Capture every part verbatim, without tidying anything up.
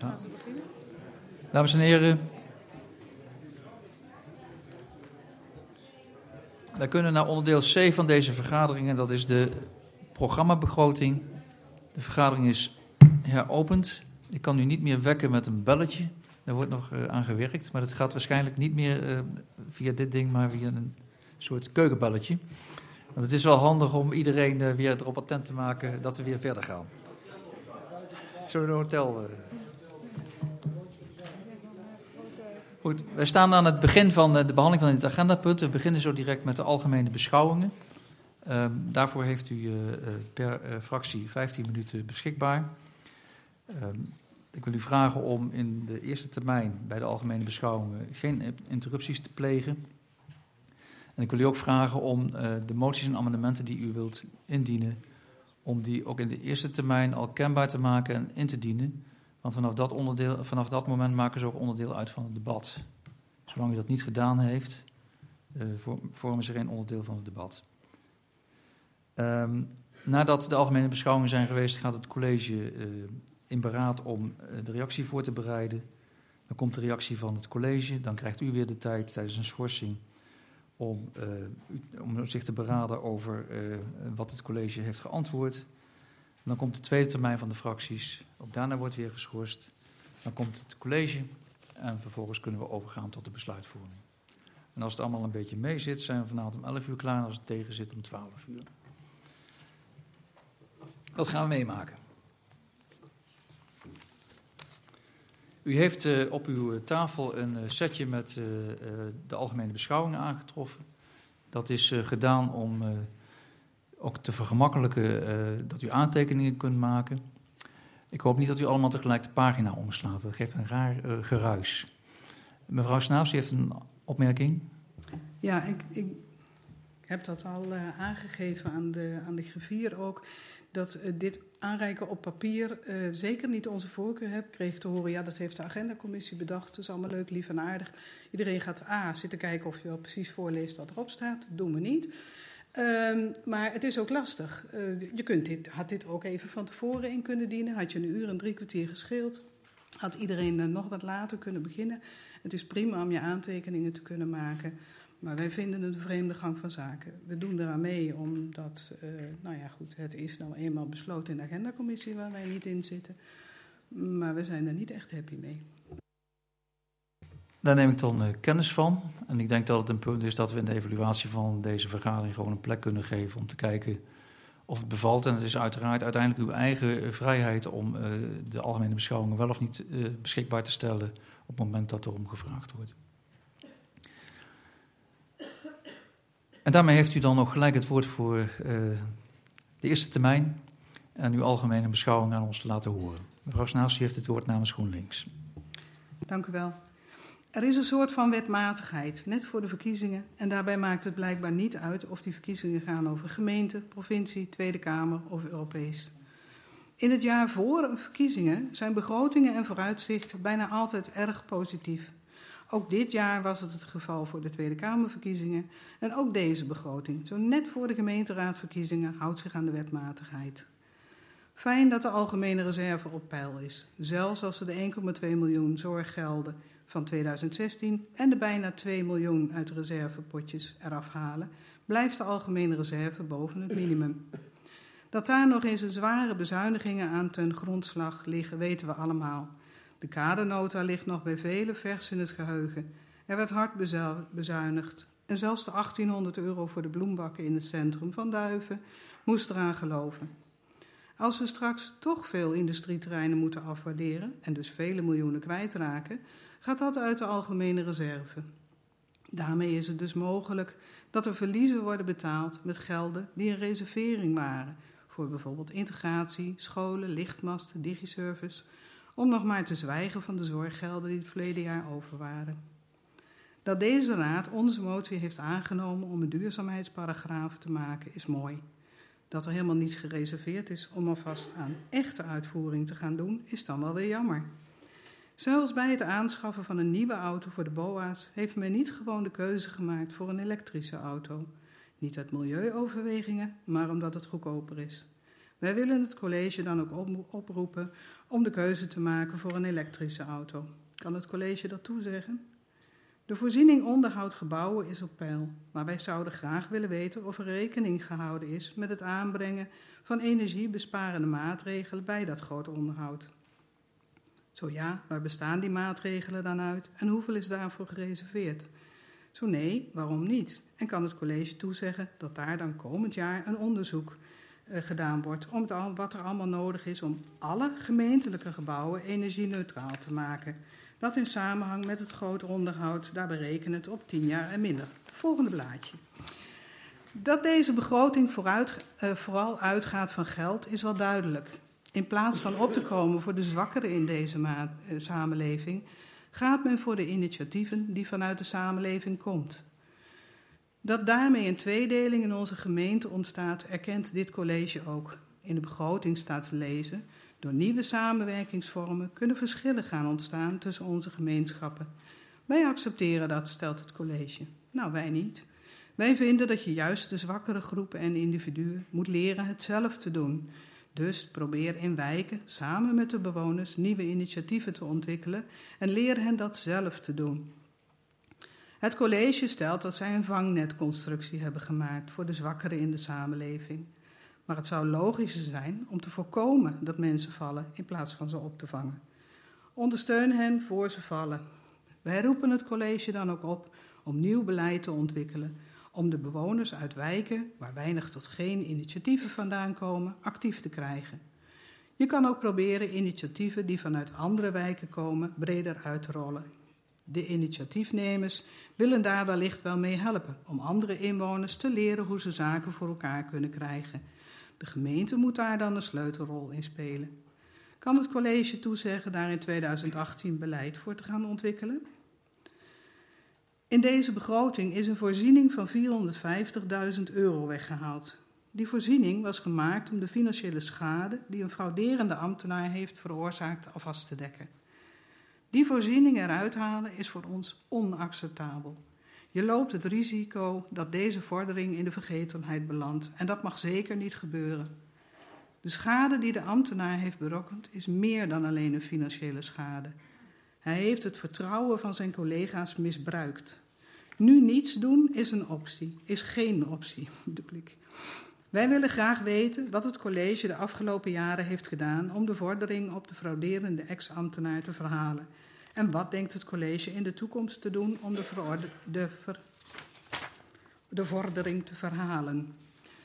Ja. Dames en heren, wij kunnen naar onderdeel C van deze vergadering en dat is de programmabegroting. De vergadering is heropend. Ik kan u niet meer wekken met een belletje. Daar wordt nog uh, aan gewerkt, maar dat gaat waarschijnlijk niet meer uh, via dit ding, maar via een soort keukenbelletje. Want het is wel handig om iedereen uh, weer erop attent te maken dat we weer verder gaan. Zullen we een hotel... Uh... Goed, wij staan aan het begin van de behandeling van dit agendapunt. We beginnen zo direct met de algemene beschouwingen. Uh, daarvoor heeft u uh, per uh, fractie vijftien minuten beschikbaar. Uh, ik wil u vragen om in de eerste termijn bij de algemene beschouwingen geen interrupties te plegen. En ik wil u ook vragen om uh, de moties en amendementen die u wilt indienen, om die ook in de eerste termijn al kenbaar te maken en in te dienen. Want vanaf dat, onderdeel, vanaf dat moment maken ze ook onderdeel uit van het debat. Zolang u dat niet gedaan heeft, uh, vormen ze geen onderdeel van het debat. Um, nadat de algemene beschouwingen zijn geweest, gaat het college uh, in beraad om uh, de reactie voor te bereiden. Dan komt de reactie van het college. Dan krijgt u weer de tijd tijdens een schorsing om, uh, om zich te beraden over uh, wat het college heeft geantwoord. Dan komt de tweede termijn van de fracties. Ook daarna wordt weer geschorst. Dan komt het college en vervolgens kunnen we overgaan tot de besluitvorming. En als het allemaal een beetje mee zit, zijn we vanavond om elf uur klaar en als het tegen zit om twaalf uur. Dat gaan we meemaken. U heeft uh, op uw tafel een uh, setje met uh, uh, de algemene beschouwingen aangetroffen. Dat is uh, gedaan om uh, ook te vergemakkelijken uh, dat u aantekeningen kunt maken. Ik hoop niet dat u allemaal tegelijk de pagina omslaat. Dat geeft een raar uh, geruis. Mevrouw Snaafs, u heeft een opmerking? Ja, ik, ik heb dat al uh, aangegeven aan de, aan de griffier ook. Dat uh, dit aanreiken op papier uh, zeker niet onze voorkeur heeft. Ik kreeg te horen, ja, dat heeft de agendacommissie bedacht. Dat is allemaal leuk, lief en aardig. Iedereen gaat A, zitten kijken of je wel precies voorleest wat erop staat. Dat doen we niet. Um, maar het is ook lastig. Uh, je kunt dit, had dit ook even van tevoren in kunnen dienen. Had je een uur en drie kwartier gescheeld. Had iedereen uh, nog wat later kunnen beginnen. Het is prima om je aantekeningen te kunnen maken. Maar wij vinden het een vreemde gang van zaken. We doen eraan mee omdat, uh, nou ja goed, het is nou eenmaal besloten in de agendacommissie waar wij niet in zitten. Maar we zijn er niet echt happy mee. Daar neem ik dan uh, kennis van. En ik denk dat het een punt is dat we in de evaluatie van deze vergadering gewoon een plek kunnen geven om te kijken of het bevalt. En het is uiteraard uiteindelijk uw eigen uh, vrijheid om uh, de algemene beschouwingen wel of niet uh, beschikbaar te stellen op het moment dat er om gevraagd wordt. En daarmee heeft u dan ook gelijk het woord voor uh, de eerste termijn en uw algemene beschouwing aan ons te laten horen. Mevrouw Snaafs, u heeft het woord namens GroenLinks. Dank u wel. Er is een soort van wetmatigheid, net voor de verkiezingen. En daarbij maakt het blijkbaar niet uit of die verkiezingen gaan over gemeente, provincie, Tweede Kamer of Europees. In het jaar voor verkiezingen zijn begrotingen en vooruitzichten bijna altijd erg positief. Ook dit jaar was het het geval voor de Tweede Kamerverkiezingen. En ook deze begroting, zo net voor de gemeenteraadverkiezingen, houdt zich aan de wetmatigheid. Fijn dat de algemene reserve op peil is. Zelfs als we de één komma twee miljoen zorggelden van tweeduizend zestien en de bijna twee miljoen uit de reservepotjes eraf halen, blijft de algemene reserve boven het minimum. Dat daar nog eens een zware bezuinigingen aan ten grondslag liggen, weten we allemaal. De kadernota ligt nog bij velen vers in het geheugen. Er werd hard bezuinigd. En zelfs de achttienhonderd euro voor de bloembakken in het centrum van Duiven moest eraan geloven. Als we straks toch veel industrieterreinen moeten afwaarderen en dus vele miljoenen kwijtraken, gaat dat uit de algemene reserve. Daarmee is het dus mogelijk dat er verliezen worden betaald met gelden die een reservering waren voor bijvoorbeeld integratie, scholen, lichtmasten, digiservice, om nog maar te zwijgen van de zorggelden die het verleden jaar over waren. Dat deze raad onze motie heeft aangenomen om een duurzaamheidsparagraaf te maken is mooi. Dat er helemaal niets gereserveerd is om alvast aan echte uitvoering te gaan doen, is dan wel weer jammer. Zelfs bij het aanschaffen van een nieuwe auto voor de B O A's heeft men niet gewoon de keuze gemaakt voor een elektrische auto. Niet uit milieuoverwegingen, maar omdat het goedkoper is. Wij willen het college dan ook oproepen om de keuze te maken voor een elektrische auto. Kan het college dat toezeggen? De voorziening onderhoud gebouwen is op peil, maar wij zouden graag willen weten of er rekening gehouden is met het aanbrengen van energiebesparende maatregelen bij dat groot onderhoud. Zo ja, waar bestaan die maatregelen dan uit en hoeveel is daarvoor gereserveerd? Zo nee, waarom niet? En kan het college toezeggen dat daar dan komend jaar een onderzoek uh, gedaan wordt om het al, wat er allemaal nodig is om alle gemeentelijke gebouwen energie-neutraal te maken? Dat in samenhang met het groot onderhoud, daar berekenen het op tien jaar en minder. Volgende blaadje. Dat deze begroting vooruit, uh, vooral uitgaat van geld is wel duidelijk. In plaats van op te komen voor de zwakkeren in deze ma- uh, samenleving, gaat men voor de initiatieven die vanuit de samenleving komt. Dat daarmee een tweedeling in onze gemeente ontstaat, erkent dit college ook. In de begroting staat te lezen: door nieuwe samenwerkingsvormen kunnen verschillen gaan ontstaan tussen onze gemeenschappen. Wij accepteren dat, stelt het college. Nou, wij niet. Wij vinden dat je juist de zwakkere groepen en individuen moet leren het zelf te doen. Dus probeer in wijken samen met de bewoners nieuwe initiatieven te ontwikkelen en leer hen dat zelf te doen. Het college stelt dat zij een vangnetconstructie hebben gemaakt voor de zwakkeren in de samenleving. Maar het zou logischer zijn om te voorkomen dat mensen vallen in plaats van ze op te vangen. Ondersteun hen voor ze vallen. Wij roepen het college dan ook op om nieuw beleid te ontwikkelen, om de bewoners uit wijken, waar weinig tot geen initiatieven vandaan komen, actief te krijgen. Je kan ook proberen initiatieven die vanuit andere wijken komen breder uit te rollen. De initiatiefnemers willen daar wellicht wel mee helpen om andere inwoners te leren hoe ze zaken voor elkaar kunnen krijgen. De gemeente moet daar dan een sleutelrol in spelen. Kan het college toezeggen daar in tweeduizend achttien beleid voor te gaan ontwikkelen? In deze begroting is een voorziening van vierhonderdvijftigduizend euro weggehaald. Die voorziening was gemaakt om de financiële schade die een frauderende ambtenaar heeft veroorzaakt alvast te dekken. Die voorziening eruit halen is voor ons onacceptabel. Je loopt het risico dat deze vordering in de vergetelheid belandt en dat mag zeker niet gebeuren. De schade die de ambtenaar heeft berokkend is meer dan alleen een financiële schade. Hij heeft het vertrouwen van zijn collega's misbruikt. Nu niets doen is een optie, is geen optie, bedoel ik. Wij willen graag weten wat het college de afgelopen jaren heeft gedaan om de vordering op de frauderende ex-ambtenaar te verhalen. En wat denkt het college in de toekomst te doen om de, verorde, de, ver, de vordering te verhalen?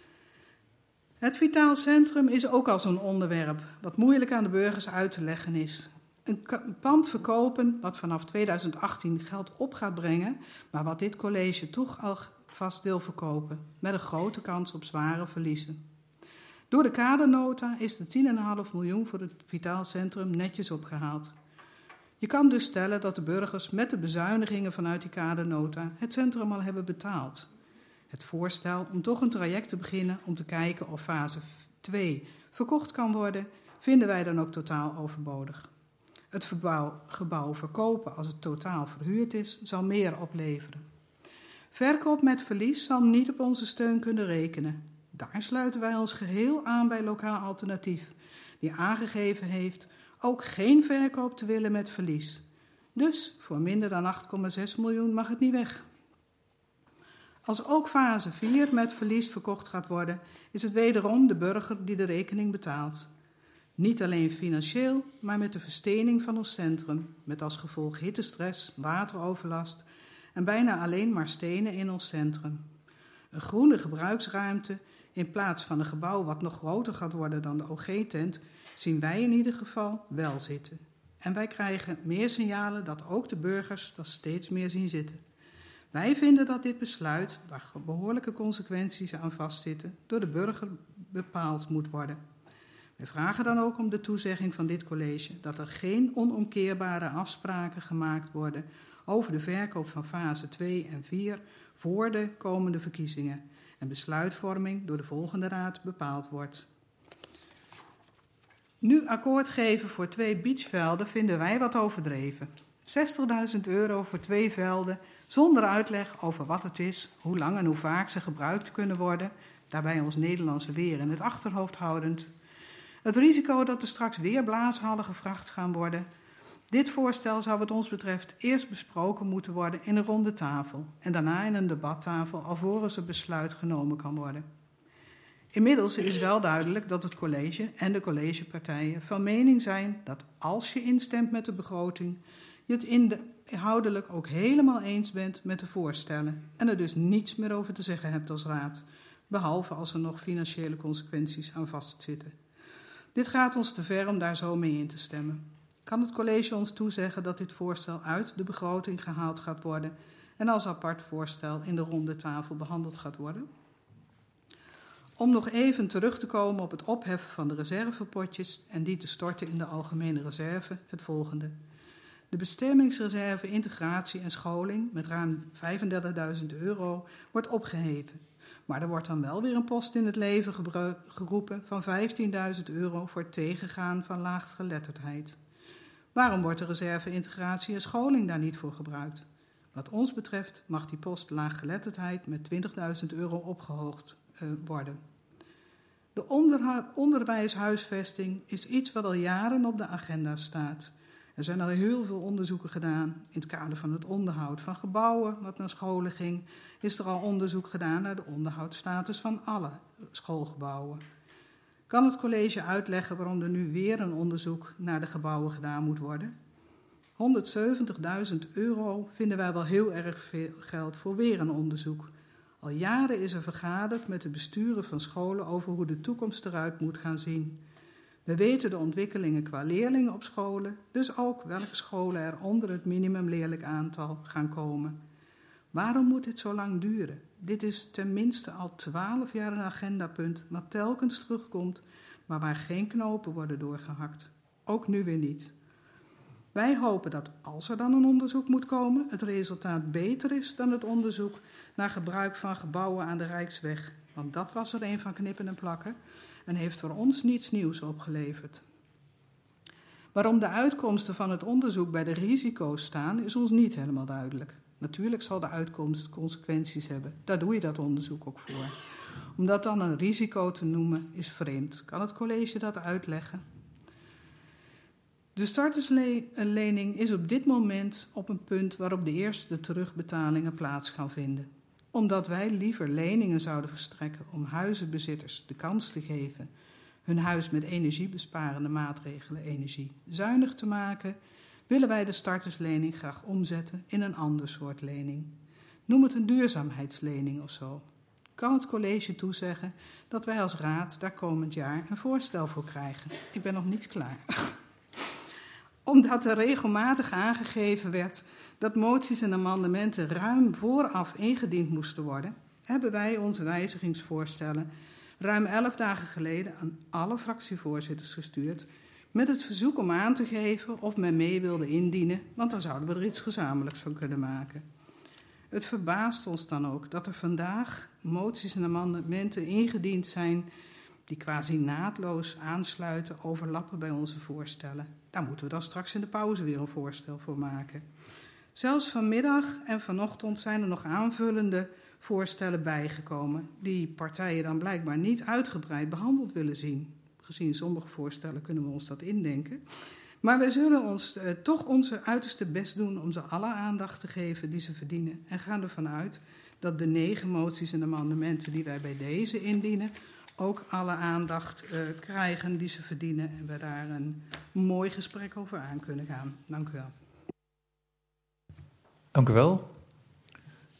Het Vitaal Centrum is ook al zo'n onderwerp wat moeilijk aan de burgers uit te leggen is. Een pand verkopen wat vanaf tweeduizend achttien geld op gaat brengen, maar wat dit college toch al vast wil verkopen, met een grote kans op zware verliezen. Door de kadernota is de tien komma vijf miljoen voor het Vitaal Centrum netjes opgehaald. Je kan dus stellen dat de burgers met de bezuinigingen vanuit die kadernota het centrum al hebben betaald. Het voorstel om toch een traject te beginnen om te kijken of fase twee verkocht kan worden, vinden wij dan ook totaal overbodig. Het verbouw, gebouw verkopen als het totaal verhuurd is, zal meer opleveren. Verkoop met verlies zal niet op onze steun kunnen rekenen. Daar sluiten wij ons geheel aan bij Lokaal Alternatief, die aangegeven heeft ook geen verkoop te willen met verlies. Dus voor minder dan acht komma zes miljoen mag het niet weg. Als ook fase vier met verlies verkocht gaat worden, is het wederom de burger die de rekening betaalt. Niet alleen financieel, maar met de verstening van ons centrum, met als gevolg hittestress, wateroverlast en bijna alleen maar stenen in ons centrum. Een groene gebruiksruimte in plaats van een gebouw wat nog groter gaat worden dan de O G-tent, zien wij in ieder geval wel zitten. En wij krijgen meer signalen dat ook de burgers dat steeds meer zien zitten. Wij vinden dat dit besluit, waar behoorlijke consequenties aan vastzitten, door de burger bepaald moet worden. Wij vragen dan ook om de toezegging van dit college dat er geen onomkeerbare afspraken gemaakt worden over de verkoop van fase twee en vier voor de komende verkiezingen en besluitvorming door de volgende raad bepaald wordt. Nu akkoord geven voor twee beachvelden vinden wij wat overdreven. zestigduizend euro voor twee velden zonder uitleg over wat het is, hoe lang en hoe vaak ze gebruikt kunnen worden, daarbij ons Nederlandse weer in het achterhoofd houdend. Het risico dat er straks weer blaashallen gevraagd gaan worden. Dit voorstel zou wat ons betreft eerst besproken moeten worden in een ronde tafel en daarna in een debattafel alvorens een besluit genomen kan worden. Inmiddels is wel duidelijk dat het college en de collegepartijen van mening zijn dat als je instemt met de begroting, je het inhoudelijk ook helemaal eens bent met de voorstellen en er dus niets meer over te zeggen hebt als raad, behalve als er nog financiële consequenties aan vastzitten. Dit gaat ons te ver om daar zo mee in te stemmen. Kan het college ons toezeggen dat dit voorstel uit de begroting gehaald gaat worden en als apart voorstel in de ronde tafel behandeld gaat worden? Om nog even terug te komen op het opheffen van de reservepotjes en die te storten in de algemene reserve, het volgende. De bestemmingsreserve integratie en scholing met ruim vijfendertigduizend euro wordt opgeheven. Maar er wordt dan wel weer een post in het leven geroepen van vijftienduizend euro voor het tegengaan van laaggeletterdheid. Waarom wordt de reserve integratie en scholing daar niet voor gebruikt? Wat ons betreft mag die post laaggeletterdheid met twintigduizend euro opgehoogd uh, worden. De onderha- onderwijshuisvesting is iets wat al jaren op de agenda staat. Er zijn al heel veel onderzoeken gedaan. In het kader van het onderhoud van gebouwen, wat naar scholen ging, is er al onderzoek gedaan naar de onderhoudsstatus van alle schoolgebouwen. Kan het college uitleggen waarom er nu weer een onderzoek naar de gebouwen gedaan moet worden? honderdzeventigduizend euro vinden wij wel heel erg veel geld voor weer een onderzoek. Al jaren is er vergaderd met de besturen van scholen over hoe de toekomst eruit moet gaan zien. We weten de ontwikkelingen qua leerlingen op scholen, dus ook welke scholen er onder het minimumleerlijk aantal gaan komen. Waarom moet dit zo lang duren? Dit is tenminste al twaalf jaar een agendapunt wat telkens terugkomt, maar waar geen knopen worden doorgehakt. Ook nu weer niet. Wij hopen dat als er dan een onderzoek moet komen, het resultaat beter is dan het onderzoek naar gebruik van gebouwen aan de Rijksweg. Want dat was er een van knippen en plakken en heeft voor ons niets nieuws opgeleverd. Waarom de uitkomsten van het onderzoek bij de risico's staan, is ons niet helemaal duidelijk. Natuurlijk zal de uitkomst consequenties hebben. Daar doe je dat onderzoek ook voor. Om dat dan een risico te noemen is vreemd. Kan het college dat uitleggen? De starterslening is op dit moment op een punt waarop de eerste terugbetalingen plaats gaan vinden. Omdat wij liever leningen zouden verstrekken om huizenbezitters de kans te geven hun huis met energiebesparende maatregelen energiezuinig te maken, willen wij de starterslening graag omzetten in een ander soort lening. Noem het een duurzaamheidslening of zo. Kan het college toezeggen dat wij als raad daar komend jaar een voorstel voor krijgen? Ik ben nog niet klaar. Omdat er regelmatig aangegeven werd dat moties en amendementen ruim vooraf ingediend moesten worden, hebben wij onze wijzigingsvoorstellen ruim elf dagen geleden aan alle fractievoorzitters gestuurd met het verzoek om aan te geven of men mee wilde indienen, want dan zouden we er iets gezamenlijks van kunnen maken. Het verbaast ons dan ook dat er vandaag moties en amendementen ingediend zijn die quasi naadloos aansluiten, overlappen bij onze voorstellen. Daar moeten we dan straks in de pauze weer een voorstel voor maken. Zelfs vanmiddag en vanochtend zijn er nog aanvullende voorstellen bijgekomen, die partijen dan blijkbaar niet uitgebreid behandeld willen zien. Gezien sommige voorstellen kunnen we ons dat indenken. Maar wij zullen ons uh, toch onze uiterste best doen om ze alle aandacht te geven die ze verdienen. En gaan ervan uit dat de negen moties en amendementen die wij bij deze indienen ook alle aandacht uh, krijgen die ze verdienen. En we daar een mooi gesprek over aan kunnen gaan. Dank u wel. Dank u wel.